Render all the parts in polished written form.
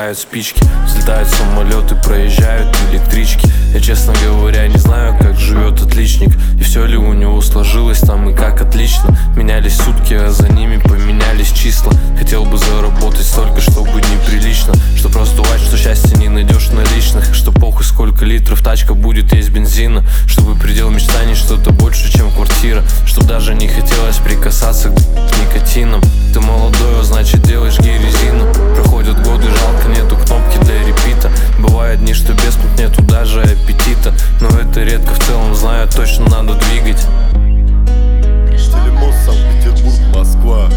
сгорают спички, взлетают самолеты, проезжают электрички. Я, честно говоря, не знаю, как живет отличник, и все ли у него сложилось там и как отлично. Менялись сутки, а за ними поменялись числа. Хотел бы заработать столько, чтобы неприлично, чтоб раздувать, что счастье не найдешь наличных, что похуй сколько литров тачка будет есть бензина, чтобы предел мечтаний что-то больше, чем квартира, чтоб даже не хотелось прикасаться к никотином. Ты молодой, а значит делаешь гей-резину. Проходят годы, жалко, нету кнопки для репита. Бывают дни, что без кнут нету даже аппетита, но это редко, в целом знаю, точно надо двигать. Телемост, Санкт-Петербург, Москва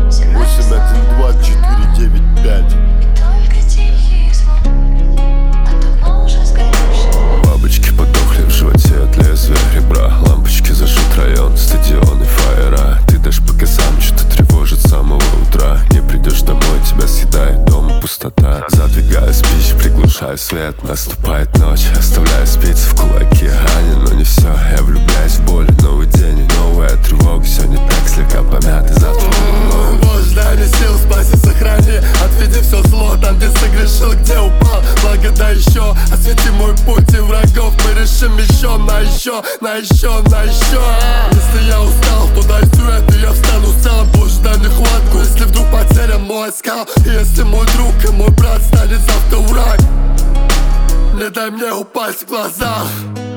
812-495. Бабочки подохли в животе от лезвия ребра. Лампочки зажжут район, стадионы, фаера. Ты дашь пока сам, что-то тревожит с самого утра. Не придешь домой, тебя съедает дома пустота. Задвигаю спичь, приглушаю свет. Наступает ночь, оставляю спицы в кулаке. Ранен, но не все, я влюбляюсь в боль. Новый день, новая тревога. Все не так, слегка помятый, завтра буду. Боже, дай мне сил, спаси, сохрани. Отведи все зло, там где согрешил, где упал. Благодай еще, освети мой путь и врагов. Мы решим еще, на еще, на еще, на еще. Если я устал, то дай сюэт, и я встану сам. Боже, дай мне хватку, если вдруг потерян мой скал. И если мой друг и мой брат станет завтра враг, не дай мне упасть в глазах.